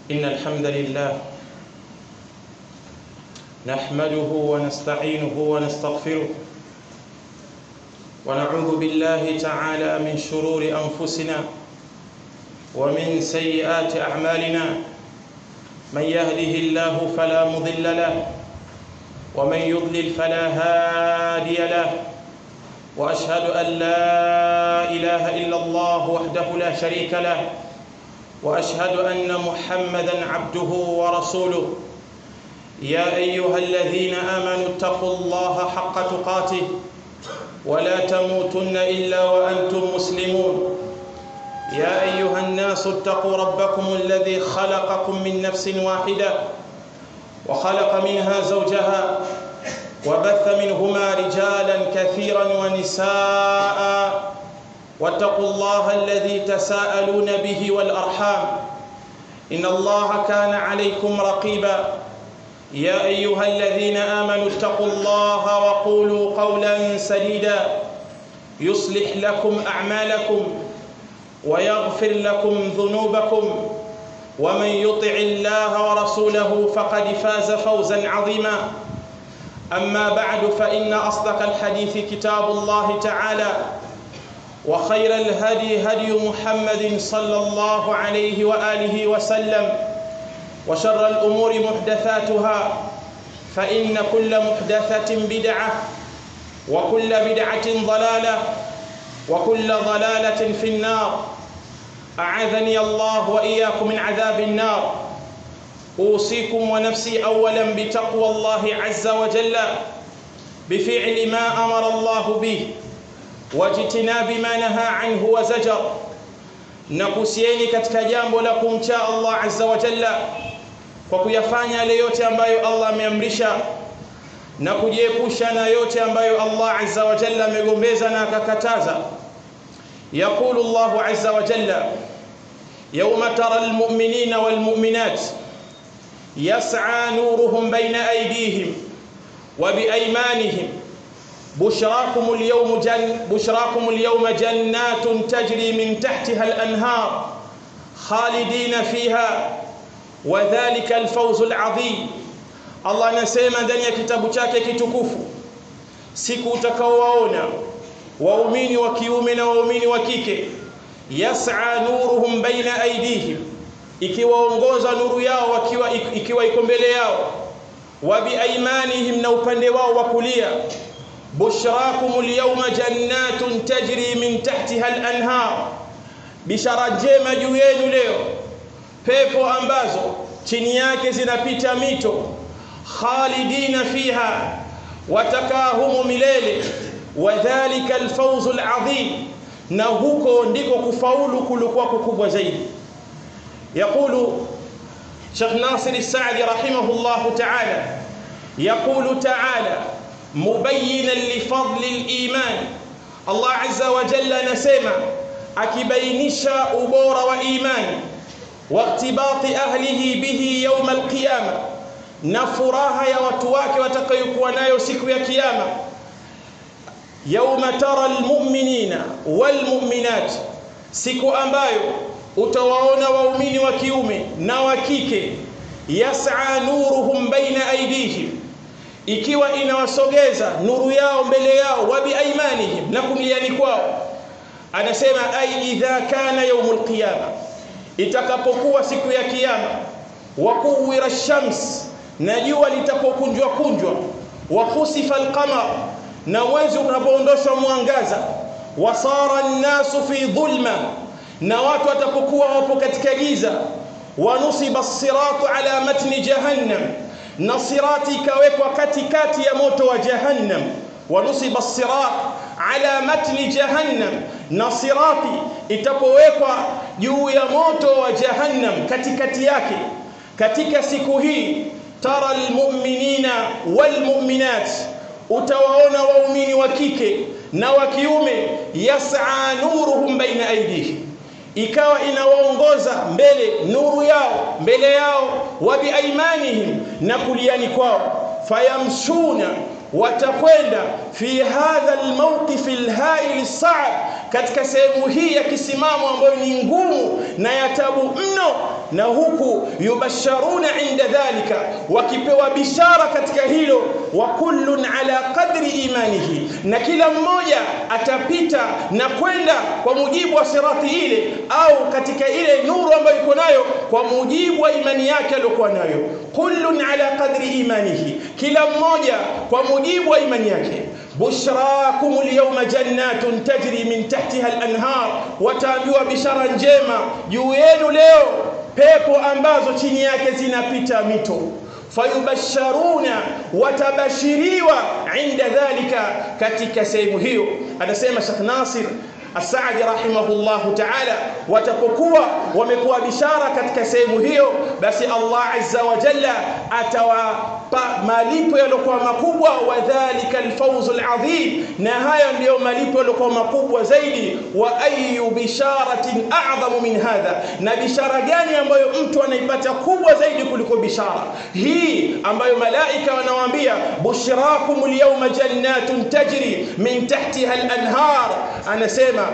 إن الحمد لله نحمده ونستعينه ونستغفره ونعوذ بالله تعالى من شرور أنفسنا ومن سيئات أعمالنا من يهده الله فلا مضل له ومن يضلل فلا هادي له وأشهد أن لا إله إلا الله وحده لا شريك له وأشهد أن محمدًا عبده ورسوله يا أيها الذين آمنوا اتقوا الله حق تقاته ولا تموتن إلا وأنتم مسلمون يا أيها الناس اتقوا ربكم الذي خلقكم من نفس واحدة وخلق منها زوجها وبث منهما رجالا كثيرا ونساء واتقوا الله الذي تساءلون به والأرحام إن الله كان عليكم رقيبا يا أيها الذين آمنوا اتقوا الله وقولوا قولا سديدا يصلح لكم أعمالكم ويغفر لكم ذنوبكم ومن يطع الله ورسوله فقد فاز فوزا عظيما أما بعد فإن أصدق الحديث كتاب الله تعالى وخير الهدي هدي محمد صلى الله عليه وآله وسلم وشر الأمور محدثاتها فإن كل محدثة بدعة وكل بدعة ضلالة وكل ضلالة في النار أعاذني الله وإياكم من عذاب النار أوصيكم ونفسي أولا بتقوى الله عز وجل بفعل ما أمر الله به واجتناب ما نهى عنه وزجر nakusieni katika jambo la kumcha Allah azza wa jalla kwa kuyafanya yale yote ambayo Allah ameamrisha na kujiepusha na yote ambayo Allah azza wa jalla amegombeza na akakataza. Yaqulu Allah azza wa jalla yawma tara almu'minina walmu'minat yas'a nuruhum bayna aydihim wa biaymanihim بشراكم اليوم جنات تجري من تحتها الأنهار خالدين فيها وذلك الفوز العظيم. Allah anasema ndani ya kitabu chake kitukufu, siku utakaowaona waumini wa kiume na waumini wa kike, yas'a nuruhum baina aydihim, ikiwaongoza nuru yao ikiwa iko mbele yao, wa biaymanihim, na upande wao wa kulia. بشراكم اليوم جنات تجري من تحتها الأنهار, bishara njema juu yenu leo, pepo ambazo chini yake zinapita mito, khalidina fiha, watakaa humo milele, wadhalika alfawzu alazim, na huko ndiko kufaulu kulikuwa kukubwa zaidi. Yaqulu Sheikh Nasir As-Saadi rahimahullah ta'ala, yaqulu ta'ala مبينا لفضل الإيمان. الله عز وجل نسمع akibainisha ubora wa imani, waqtibati ahlihi bihi yawm alqiyama, na furaha ya watu wake watakayokuwa nayo siku ya kiyama. Yawma tara almu'minina walmu'minat, siku ambayo utawaona waumini wa kiume na wa kike, yas'a nuruhum baina aydihim, ikiwa inawasogeza nuru yao mbele yao, wa biaymanihim, na kuliani kwao. Anasema ai idha kana yawmul qiyama, itakapokuwa siku ya kiyama, wa kuwira ash-shams, na jua litapokunjwa kunjwa, wa khusifa al-qamar, na mwezi unapoondoshwa mwangaza, wa sara an-nasu fi dhulma, na watu watapokuwa wapo katika giza, wa nusiba as-siratu ala matni jahannam, na sirati ikawekwa katikati ya moto wa jahannam. Wa nusiba as-sirat ala matni jahannam, na sirati itapowekwa juu ya moto wa jahannam katikati yake. Katika siku hii, tara almu'minina walmu'minat, utawaona waumini wa kike na wa kiume, yas'a nuruhum baina aydihim, ikawa inawaongoza mbele nuru yao mbele yao, wa biaymanihim, na kuliani kwao. Fayamshuna, watakwenda fi hadha almawqif alha'il as-sa'b, katika sehemu hii ya kisimamo ambayo ni ngumu na ya tabu mno, na huku yubasharuna inda dhalika, wakipewa bishara katika hilo. Wa kullun ala qadri imanihi, na kila mmoja atapita na kwenda kwa mujibu wa sirati ile au katika ile nuru ambayo iko nayo kwa mujibu wa imani yake aliyokuwa nayo. Kullun ala qadri imanihi, kila mmoja kwa mujibu wa imani yake. Bushrakum al-yawma jannatun tajri min tahtiha al-anhar, wataambiwa bishara njema juu yenu leo, pepo ambazo chini yake zinapita mito. Fayubasharuna, watabashiriwa inda dhalika, katika sehemu hiyo. Anasema Sheikh Nasir As-Saadi rahimahullahu ta'ala, watapokuwa wamekuwa bishara katika sehemu hiyo, basi Allah azza wa jalla atawapa malipo yaliokuwa makubwa. Wa dhalika al-fawz al-azim, na hayo ndio malipo yaliokuwa makubwa zaidi. Wa ayu bisharatin a'zamu min hadha, na bishara gani ambayo mtu anaipata kubwa zaidi kuliko bishara hii ambayo malaika wanawaambia bushrakum al-yawma jannatun tajri min tahtiha al-anhar. Anasema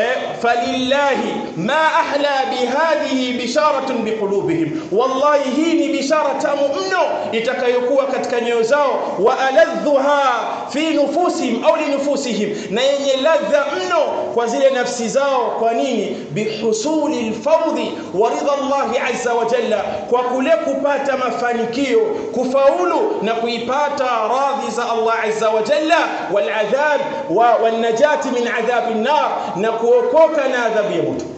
falillahi ma ahla bihadhihi bisharatun biqulubihim, wallahi hii ni bishara tamu mno itakayokuwa katika nyoyo zao. Wa aladhuha fi nufusihim au li nufusihim, na yenye ladha mno kwa zile nafsi zao. Kwa nini? Bihusuli alfawdhi wa ridha Allah azza wa jalla, kwa kule kupata mafanikio, kufaulu na kuipata radhi za Allah azza wa jalla, wal adhab wan najati min adhab an-nar, na kuokoka na adhabu ya moto.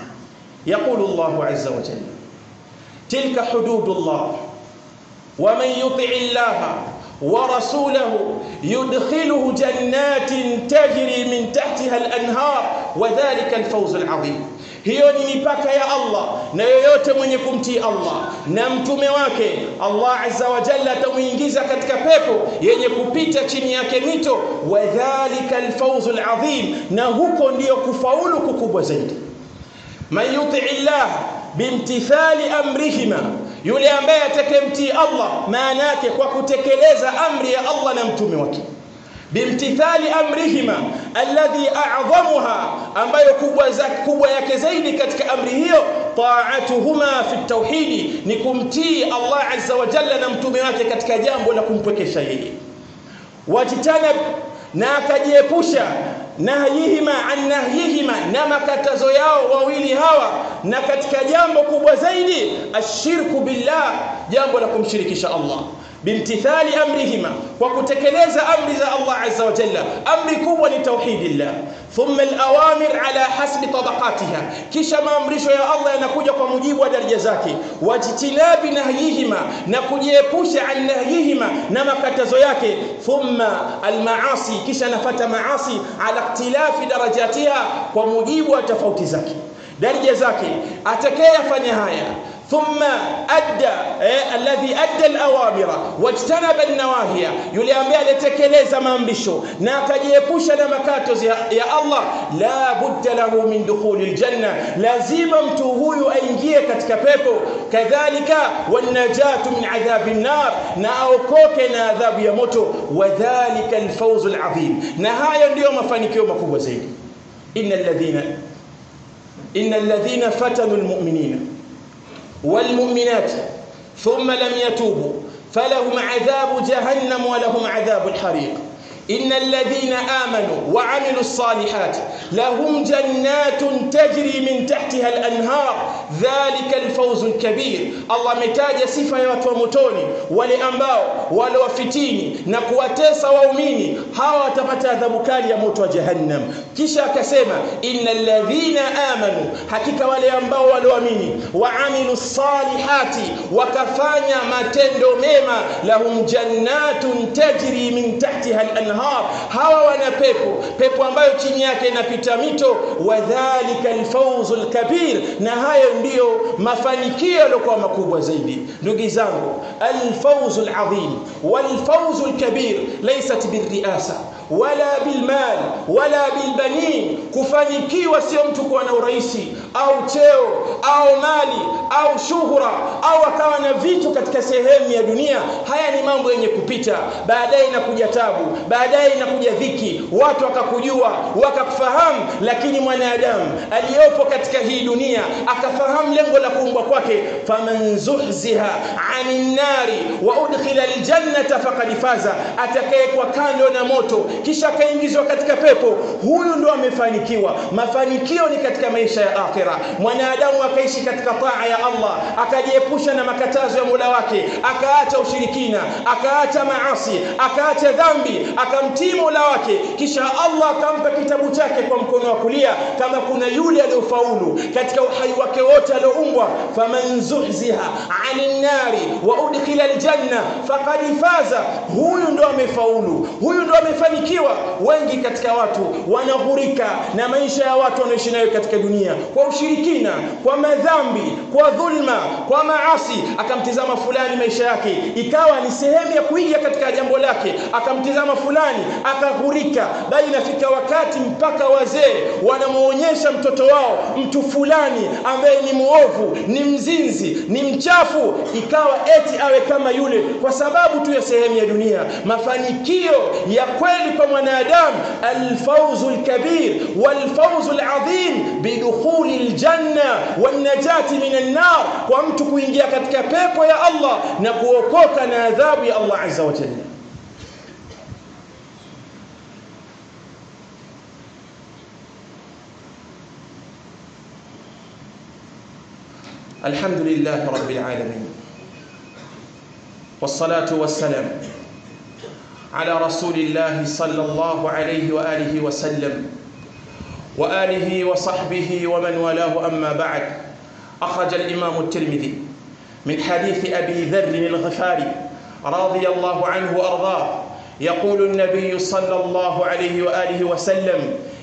Yaqulu Allah azza wa jalla tilka hududullah wa man yuti' Allah wa rasulahu yudkhiluhu jannatin tajri min tahtiha al-anhar wa dhalika al-fawz al-'azim. Hiyo ni mipaka ya Allah, na yoyote mwenye kumtii Allah na mtume wake, Allah azza wa jalla atamuingiza katika pepo yenye kupita chini yake mito. Wa dhalika al-fawz al-'azim, na huko ndio kufaulu kukubwa zaidi. Man yuti' Allah bimtithali amrihima, yule ambaye atakemtii Allah, maana yake kwa kutekeleza amri ya Allah na mtume wake. Bimtithali amrihima alladhi a'zamuha, ambayo kubwa yake zaidi katika amri hiyo ta'atuhuma fi tauhidi, ni kumtii Allah azza wa jalla na mtume wake katika jambo la kumpwekesha yeye. Wajitanab, na akajiepusha nahyihima an nahyihima, na makatazo yao wawili hawa, na katika jambo kubwa zaidi ashirku billah, jambo la kumshirikisha Allah. Bimtithali amrihima, kwa kutekeleza amri za Allah azza wa jalla. Amri kubwa ni tauhidillah. Thumma al-awamir ala hasbi tabaqatiha, kisha maamrisho ya Allah yanakuja kwa mujibu wa daraja zake. Wajtinabi nahyihima, na kujiepusha an nahyihima, na makatazo yake. Thumma al-maasi, kisha nafata maasi ala ikhtilafi darajatiha, kwa mujibu wa tofauti zake, daraja zake. Atakayefanya haya ثم أدى الذي أدى الأوامر واجتنب النواهي, yule ambaye alitekeleza maamrisho na akajiepusha na makatazo ya Allah, la budda lahu min dukhulil janna, lazima mtu huyu aingie katika pepo. Kadhalika wan najatu min adhabin nar, na aokoke na adhabu ya moto. Wa dhalika alfawz alazim, na haya ndio mafanikio makubwa zaidi. innal ladhina fatanu almu'minina والمؤمنات ثم لم يتوبوا فلهم عذاب جهنم ولهم عذاب الحريق. إن الذين آمنوا وعملوا الصالحات لهم جنات تجري من تحتها الأنهار ذلك الفوز الكبير. الله متاج صفة ya watu wa motoni, wale ambao walowafitini na kuwatesa waumini, hawa watapata adhabu kali ya moto wa jahannam. Kisha akasema innal ladhina amanu, hakika wale ambao walioamini, waamilu salihati, wakafanya matendo mema, lahum jannatun tajri min tahtiha al-anhar, hawa wana pepo ambayo chini yake inapita mito. Wa dhalika alfawzul kabir, na hayo ndiyo mafanikio yaliokuwa makubwa zaidi. Ndugu zangu, alfawzul azim walfawzul kabir laysat birriasa wala bilmal wala bilbanin. Kufanikiwa sio mtu kuwa na uraisi au cheo au mali au shuhura au akawa na vitu katika sehemu ya dunia. Haya ni mambo yenye kupita, baadaye inakuja tabu, baadaye inakuja dhiki, watu wakakujua wakakufahamu. Lakini mwanadamu aliyopo katika hii dunia akafahamu lengo la kuumbwa kwake, faman zuhziha 'anil nari wa udkhila aljannata faqad faza, atakayekuwa kando na moto kisha akaingizwa katika pepo, huyu ndo amefanikiwa. Mafanikio ni katika maisha ya akhira. Mwanadamu akaishi katika taa ya Allah, akajiepusha na makatazo ya Mola wake, akaacha ushirikina, akaacha maasi, akaacha dhambi, akamtii Mola wake, kisha Allah akampa kitabu chake kwa mkono wa kulia. Kama kuna yule aliyofaulu katika uhai wake wote alioumbwa, faman zuhziha 'anil nari wa udkhila aljanna faqad faza, huyu ndo amefaulu, huyu ndo amefanikiwa. Wengi katika watu wanaghurika na maisha ya watu wanaoishi nayo katika dunia, kwa ushirikina, kwa madhambi, kwa dhulma, kwa maasi. Akamtizama fulani maisha yake ikawa ni sehemu ya kuiga katika jambo lake, akamtizama fulani akaghurika, bali inafika wakati mpaka wazee wanamuonyesha mtoto wao mtu fulani ambaye ni muovu, ni mzinzi, ni mchafu, ikawa eti awe kama yule kwa sababu tu ya sehemu ya dunia. Mafanikio ya kweli kwa mwanadamu, alfawzul kabir walfawzul adhim bidukhuli aljanna wanajati minan nar, kwa mtu kuingia katika pepo ya Allah na kuokoka na adhabu ya Allah azza wa jalla. الحمد لله رب العالمين، والصلاة والسلام على رسول الله صلى الله عليه وآله وسلم وآله وصحبه ومن والاه. أما بعد، أخرج الإمام الترمذي من حديث أبي ذر الغفاري رضي الله عنه وأرضاه يقول النبي صلى الله عليه وآله وسلم: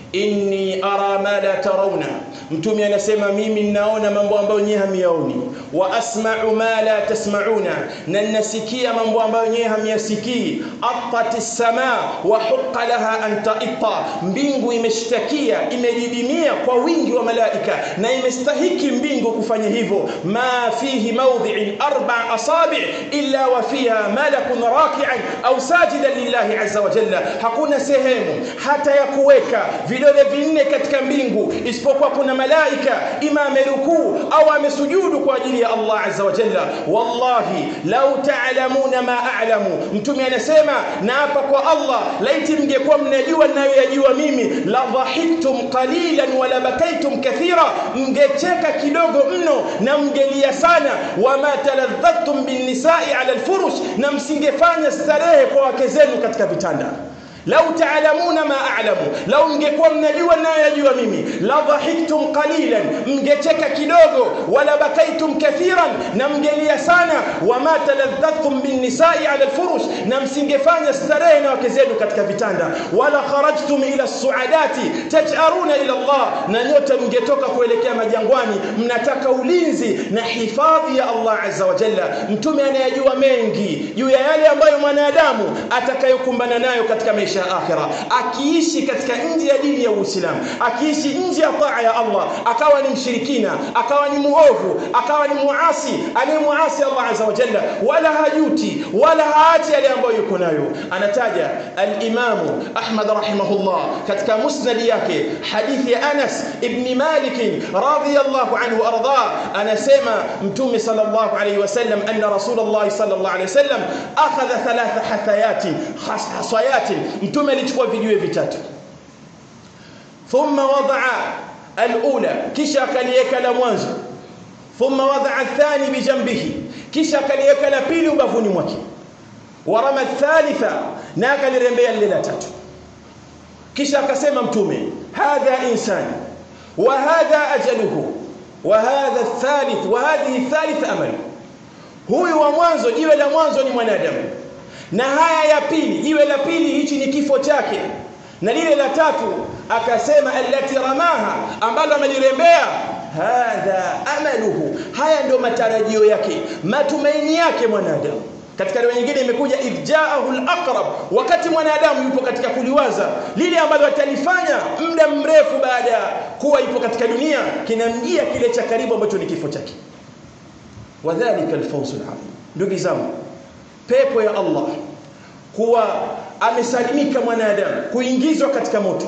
inni ara ma la tarawna, mtume anasema mimi ninaona mambo ambayo nyinyi hamyaoni, wa asma'u ma la tasma'una, na ninasikia mambo ambayo nyinyi hamyasikii. Attatis samaa wa huqqa laha an ta'itta, mbingu imeshtakia, imedidimia kwa wingi wa malaika na imestahiki mbingu kufanya hivyo. Ma fihi mawdhi'in arba' asabi' illa wa fiha malakun raki'an au sajidan lillahi azza wa jalla, hakuna sehemu hata ya kuweka vidole vinne katika mbingu isipokuwa kuna malaika ima amerukuu au amesujudu kwa ajili ya Allah azza wa jalla. Wallahi law ta'lamuna ma a'lamu, mtume anasema na hapa kwa Allah, laiti mngekuwa mnajua ninayoyajua mimi, la dhahiktum qalilan wa la bakaitum kathira, mngecheka kidogo mno na mngelia sana. Wama taladhatum bin nisa'i ala alfurush, na msingefanya starehe kwa wake zenu katika vitanda. Lau ta'lamuna ma a'lamu, lau mngekuwa mnajua ninayoyajua mimi, la dhahiktum qalilan, mngecheka kidogo, wala bakaitum kathiran, na mngelia sana. Wama taladhatum bin nisa'i ala alfurush, na msingefanya starehe na wake zenu katika vitanda. Wala kharajtum ila as-su'adati taj'aruna ila Allah, na nyote mngetoka kuelekea majangwani mnataka ulinzi na hifadhi ya Allah azza wa jalla. Mtume anayajua mengi juu ya yale ambayo mwanadamu atakayokumbana nayo katika maisha ya akhira, akiishi katika nje ya dini ya Uislamu, akiishi nje ya taa ya Allah, akawa ni mshirikina, akawa ni muovu, akawa ni muasi, anayemuasi Allah azza wa jalla, wala hajuti wala haachi yale ambayo yuko nayo. Anataja al-Imam Ahmad rahimahullah katika musnad yake hadithi ya Anas ibn Malik radhiyallahu anhu arda, anasema mtume sallallahu alayhi wasallam anna rasulullah sallallahu alayhi wasallam akhadha thalatha hathayatin hasayatin, mtume alichukua vijiwe vitatu. Thumma wada'a al-ula, kisha akaliweka la mwanzo. Thumma wada'a athani bijambihi, kisha akaliweka la pili ubavuni mwake. Warama athalitha, na akalirembea lile la tatu. Kisha akasema mtume, hadha insan wa hadha ajaluhu wa hadha athalith wa hadhihi athalith amalu, huyu wa mwanzo, jiwe la mwanzo ni mwanadamu, na haya ya pili, jiwe la pili hichi ni kifo chake, na lile la tatu akasema allati ramaha, ambalo amelirembea, hadha amaluhu, haya ndio matarajio yake, matumaini yake mwanadamu Katika riwaya nyingine imekuja idja'ahu al-aqrab, wakati mwanadamu yupo katika kuliwaza lile ambalo atalifanya muda mrefu baada ya kuwa yupo katika dunia, kinamjia kile cha karibu ambacho ni kifo chake. Wadhālika al-fawzu al-'azim. Ndugu zangu, pepo ya Allah kuwa amesalimika mwanadamu kuingizwa katika moto,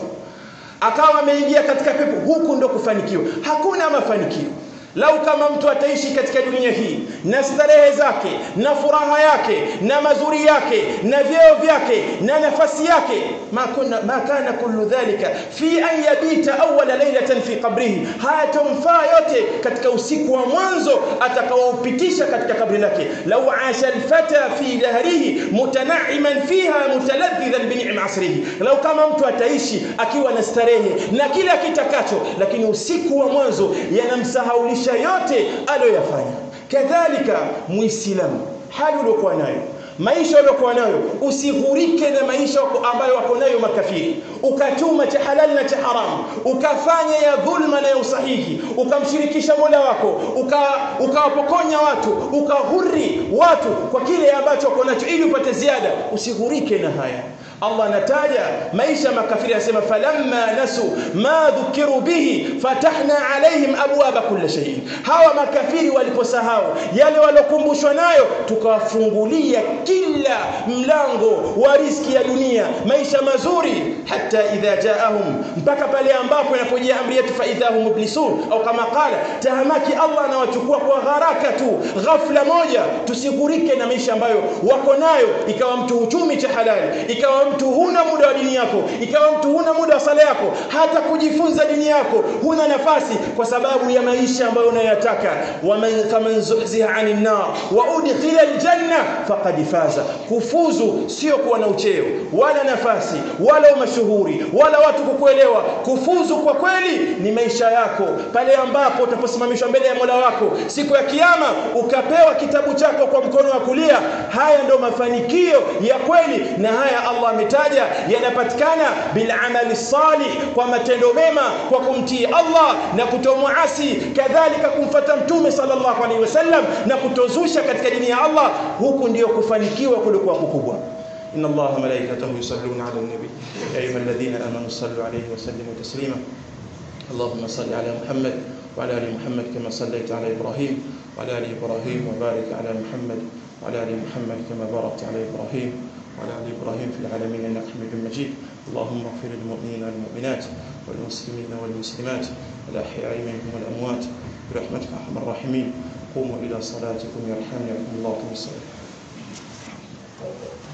akawa ameingia katika pepo, huku ndo kufanikiwa. Hakuna mafanikio lau kama mtu ataishi katika dunia hii na starehe zake na furaha yake na mazuri yake na vyeo vyake na nafasi yake, ma kana kullu dhalika fi an yabita awwala laylatan fi qabrihi, hayatomfaa yote katika usiku wa mwanzo atakaoupitisha katika kabri lake. Lau asha alfata fi dahrihi mutana'iman fiha mutaladhdhidan bi ni'am asrihi, lau kama mtu ataishi akiwa na starehe na kila kitakacho, lakini usiku wa mwanzo yanamsahaulisha yote aliyoyafanya. Kadhalika muislamu, hali uliokuwa nayo, maisha uliokuwa nayo, usighurike na maisha ambayo wako nayo makafiri, ukatuma cha halali na cha haramu, ukafanya ya dhulma na ya usahihi, ukamshirikisha Mola wako, ukawapokonya watu, ukahuri watu kwa kile ambacho wako nacho ili upate ziada. Usighurike na haya. Allah anataja maisha makafiri, anasema falamma nasu ma dhukiru bihi fatahna alaihim abwaba kulli shay. Hawa makafiri waliposahau yale walokumbushwa nayo, tukawafungulia kila mlango wa riziki ya dunia, maisha mazuri, hata idha jaahum, mpaka pale ambapo inapojia amri yetu fa idahum mublisun, au kama qala tahamaki, Allah anawachukua kwa haraka tu, ghafla moja. Tusigurike na maisha ambayo wako nayo, ikawa mtu uchumi cha halali, ikawa mtu huna muda wa dini yako, ikawa mtu huna muda wa sala yako, hata kujifunza dini yako huna nafasi kwa sababu ya maisha ambayo unayotaka. Faman zuhziha 'anil nar wa udkhila aljanna faqad faza. Kufuzu sio kuwa na ucheo wala nafasi wala mashuhuri wala watu kukuelewa. Kufuzu kwa kweli ni maisha yako pale ambapo utaposimamishwa mbele ya Mola wako siku ya kiyama, ukapewa kitabu chako kwa mkono wa kulia. Haya ndio mafanikio ya kweli, na haya Allah ametaja yanapatikana bil amali salih, kwa matendo mema, kwa kumtii Allah na kutomuasi, kadhalika kumfuata Mtume sallallahu alaihi wasallam na kutozusha katika dini ya Allah. Huku ndio kufanikiwa kulikuwa kukubwa. inna Allaha malaikatahu yusalluna ala nabi ya ayyuhalladhina amanu sallu alayhi wa sallimu taslima. Allahumma salli ala Muhammad wa ala ali Muhammad kama sallaita ala Ibrahim wa ala ali Ibrahim wa barik ala Muhammad wa ala ali Muhammad kama barakta ala Ibrahim وعلى آل إبراهيم في العالمين إنك حميد مجيد. اللهم اغفر للمؤمنين والمؤمنات والمسلمين والمسلمات الأحياء منهم والأموات برحمتك أرحم الراحمين. قوموا إلى صلاتكم يرحمني الله.